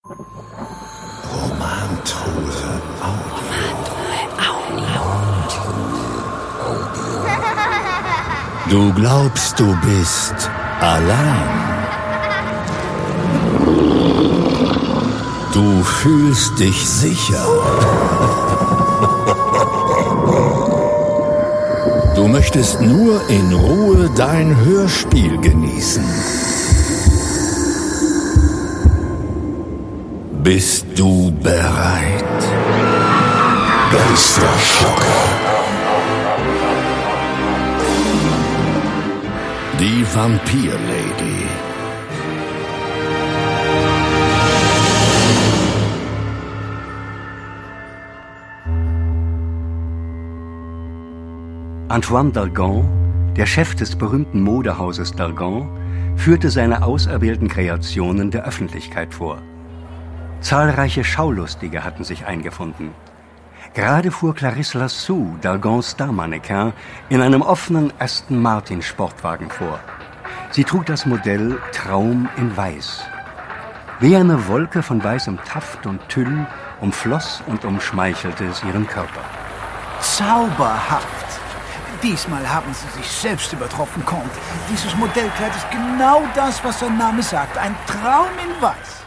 Romantrose Audio. Du glaubst, du bist allein. Du fühlst dich sicher. Du möchtest nur in Ruhe dein Hörspiel genießen. Bist du bereit? Geisterschocker. Die Vampir-Lady. Antoine d'Argan, der Chef des berühmten Modehauses d'Argan, führte seine auserwählten Kreationen der Öffentlichkeit vor. Zahlreiche Schaulustige hatten sich eingefunden. Gerade fuhr Clarisse Lassou, d'Argans Starmannequin, in einem offenen Aston Martin Sportwagen vor. Sie trug das Modell Traum in Weiß. Wie eine Wolke von weißem Taft und Tüll umfloss und umschmeichelte es ihren Körper. Zauberhaft! Diesmal haben Sie sich selbst übertroffen, Comte. Dieses Modellkleid ist genau das, was sein Name sagt. Ein Traum in Weiß.